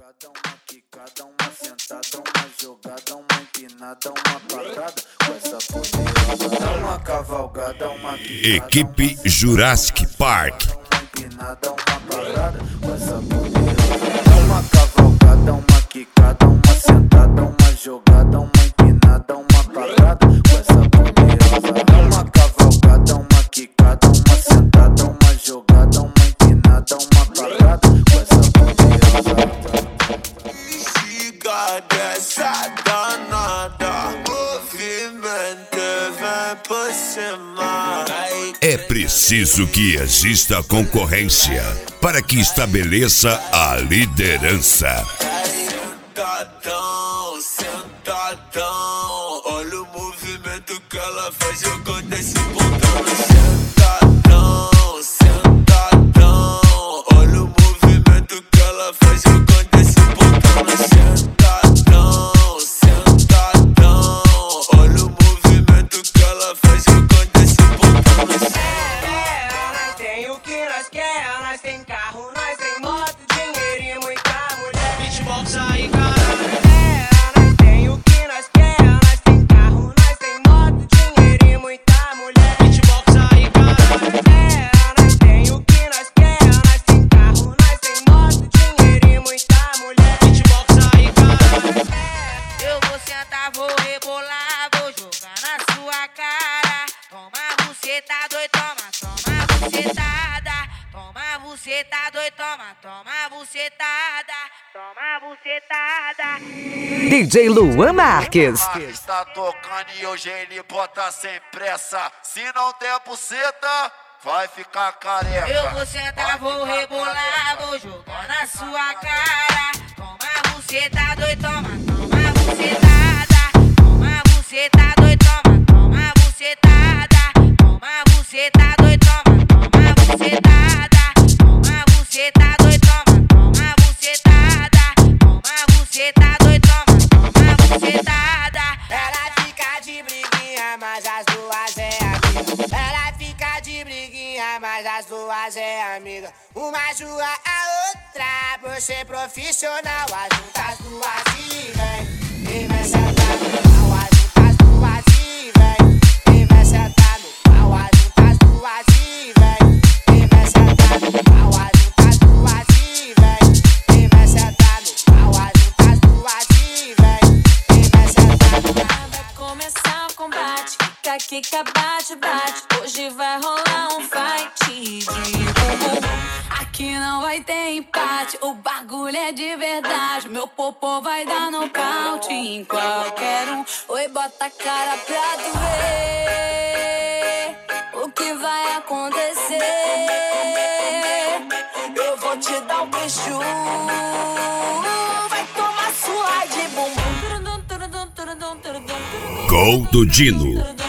Quicada, uma quicada, uma sentada, uma jogada, uma empinada, uma parada com essa poderosa. Uma cavalgada, uma quicada, Equipe Jurassic Park. uma empinada, uma parada com essa poderosa. Uma cavalgada, uma quicada, uma sentada, uma jogada, uma empinada, uma parada com essa poderosa. Uma cavalgada, uma quicada, uma sentada, uma jogada, uma empinada, uma parada com essa poderosa. Dessa danada, movimento vem por cima. É preciso que exista concorrência para que estabeleça a liderança. Sentadão, sentadão, olha o movimento que ela faz jogando esse botão. Sentadão, sentadão, olha o movimento que ela faz jogando esse botão. Sentadão, sentadão, olha o movimento que ela faz jogando esse botão. Nós tem o que nós quer, nós tem carro, nós tem moto, dinheiro e muita mulher. Beatbox aí, caralho. Nós tem o que nós quer, nós tem carro, nós tem moto, dinheiro e muita mulher. Beatbox aí, caralho. Nós tem o que nós quer, nós tem carro, nós tem moto, dinheiro e muita mulher. Beatbox aí, caralho. Eu vou sentar, vou rebolar, vou jogar na sua cara. Toma buceta doido, toma bucetada. Toma buceta doido, toma bucetada. Toma bucetada. DJ Luan Marques. Tá tocando e hoje ele bota sem pressa. Se não der buceta, vai ficar careca. Eu vou sentar, vou rebolar, vou jogar na sua cara. Toma buceta doido, toma bucetada. Toma buceta doido, toma bucetada. Toma buceta doido, toma bucetada. Toma buceta doido, toma bucetada. Toma buceta doido, toma bucetada. Ela fica de briguinha, mas as duas é amiga. Ela fica de briguinha, mas as duas é amiga. Uma ajuda a outra por ser profissional. Ajunta as duas e vem, e vai sentar no pau. Ajunta as duas e vem, e vai sentar no pau. Ajunta as duas e vem, e vai sentar no pau. Ajunta as duas e vem, e vai sentar no pau. Ajunta as duas e vem, e vai sentar no pau. Vai começar o combate, quica, bate, bate. Hoje vai rolar um fight de bumbum. Aqui não vai ter empate, o bagulho é de verdade. Meu popô vai dar nocaute em qualquer um. Oi, bota a cara pra tu ver o que vai acontecer. Eu vou te dar um beijo, vai tomar sua de bumbum. Gol do Dino.